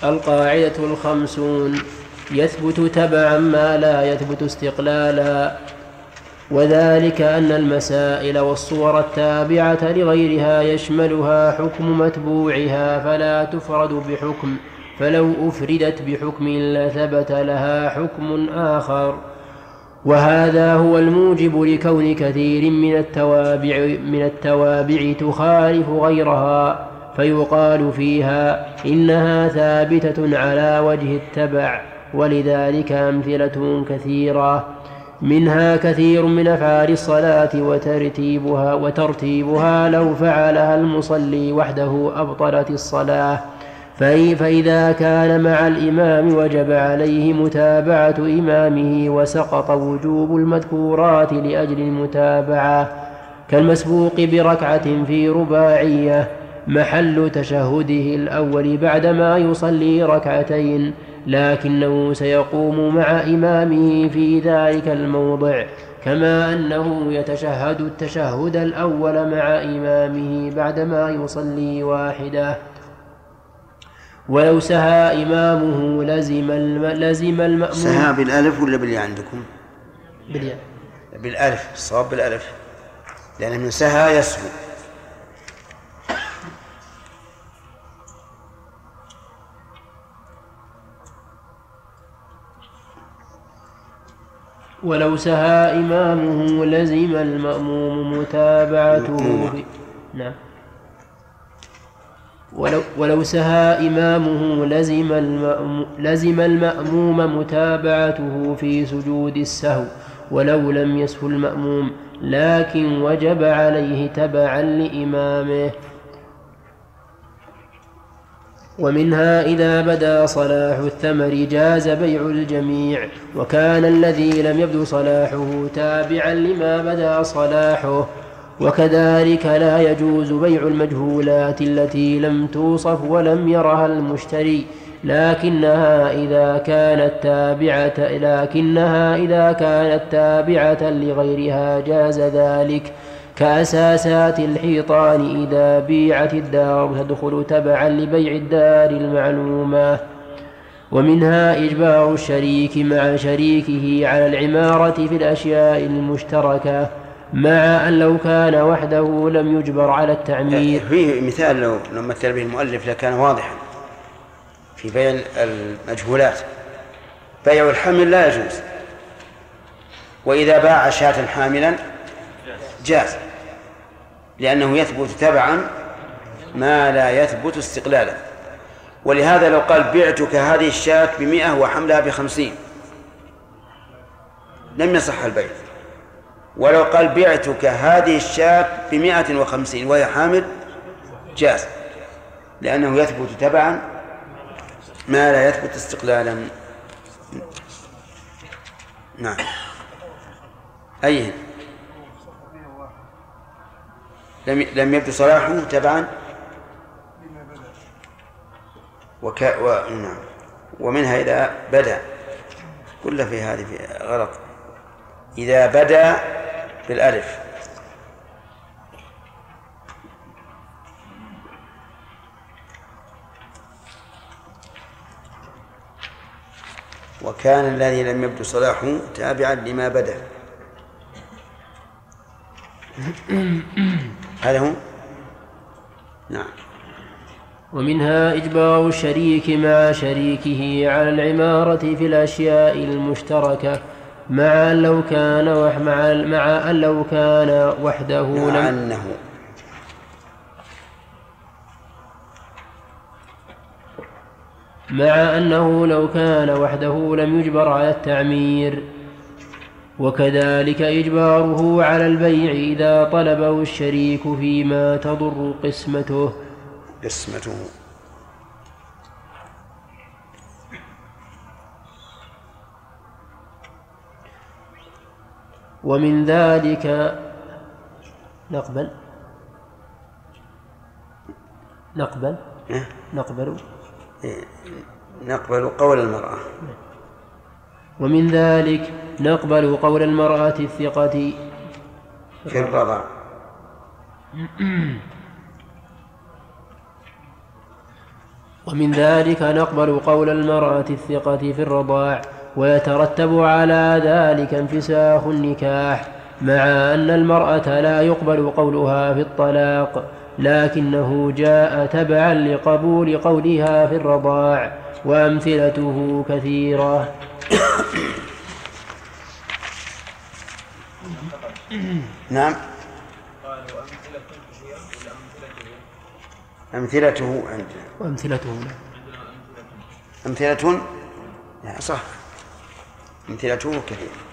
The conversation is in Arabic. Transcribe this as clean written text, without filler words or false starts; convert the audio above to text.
القاعدة 50. يثبت تبعا ما لا يثبت استقلالا، وذلك أن المسائل والصور التابعة لغيرها يشملها حكم متبوعها فلا تفرد بحكم، فلو أفردت بحكم لثبت لها حكم آخر. وهذا هو الموجب لكون كثير من التوابع تخالف غيرها، فيقال فيها إنها ثابتة على وجه التبع، ولذلك أمثلة كثيرة، منها كثير من أفعال الصلاة وترتيبها لو فعلها المصلي وحده أبطلت الصلاة. فإذا كان مع الإمام وجب عليه متابعة إمامه وسقط وجوب المذكورات لأجل المتابعة، كالمسبوق بركعة في رباعية محل تشهده الأول بعدما يصلي ركعتين، لكنه سيقوم مع إمامه في ذلك الموضع، كما أنه يتشهد التشهد الأول مع إمامه بعدما يصلي واحدة. ولو سهى إمامه لزم المأموم. سهى بالألف ولا بالياء عندكم؟ بالياء. بالألف، الصواب بالألف، لأن من سهى يسهو. ولو سهى إمامه لزم المأموم متابعته. نعم. ولو سهى إمامه لزم المأموم متابعته في سجود السهو، ولو لم يسهو المأموم لكن وجب عليه تبعا لإمامه. ومنها إذا بدا صلاح الثمر جاز بيع الجميع، وكان الذي لم يبدو صلاحه تابعا لما بدا صلاحه. وكذلك لا يجوز بيع المجهولات التي لم توصف ولم يرها المشتري، لكنها إذا كانت تابعة لغيرها جاز ذلك، كأساسات الحيطان إذا بيعت الدار تدخل تبعا لبيع الدار المعلومة. ومنها إجبار الشريك مع شريكه على العمارة في الأشياء المشتركة، مع أن لو كان وحده لم يجبر على التعمير. فيه مثال لو مثل به المؤلف لكان واضحا في بيع المجهولات. بيع الحمل لا يجوز، وإذا باع شاة حاملا جاز، لأنه يثبت تبعا ما لا يثبت استقلالا. ولهذا لو قال بعتك هذه الشاة ب100 وحملها ب50 لم يصح البيع. ولو قال بعتك هذه الشاة ب150 وهي حامل جاز، لأنه يثبت تبعا ما لا يثبت استقلالا. نعم. أيه لم يبدو صلاحه تبعا نعم. ومنها إذا بدأ، كل في هذه في غلط، إذا بدأ بالألف. وكان الذي لم يبدو صلاحه تابعا لما بدأ. هذا هو. نعم. ومنها إجبار الشريك مع شريكه على العمارة في الأشياء المشتركة، مع أن لو كان وحده مع أنه لو كان وحده لم يجبر على التعمير. وكذلك إجباره على البيع إذا طلبه الشريك فيما تضر قسمته. ومن ذلك نقبل قول المرأة. ومن ذلك نقبل قول المرأة الثقة في الرضع. ومن ذلك نقبل قول المرأة الثقة في الرضاع، ويترتب على ذلك انفساخ النكاح، مع أن المرأة لا يقبل قولها في الطلاق، لكنه جاء تبعا لقبول قولها في الرضاع، وأمثلته كثيرة. نعم. أمثلته أمثلة صح، أمثلته كثير.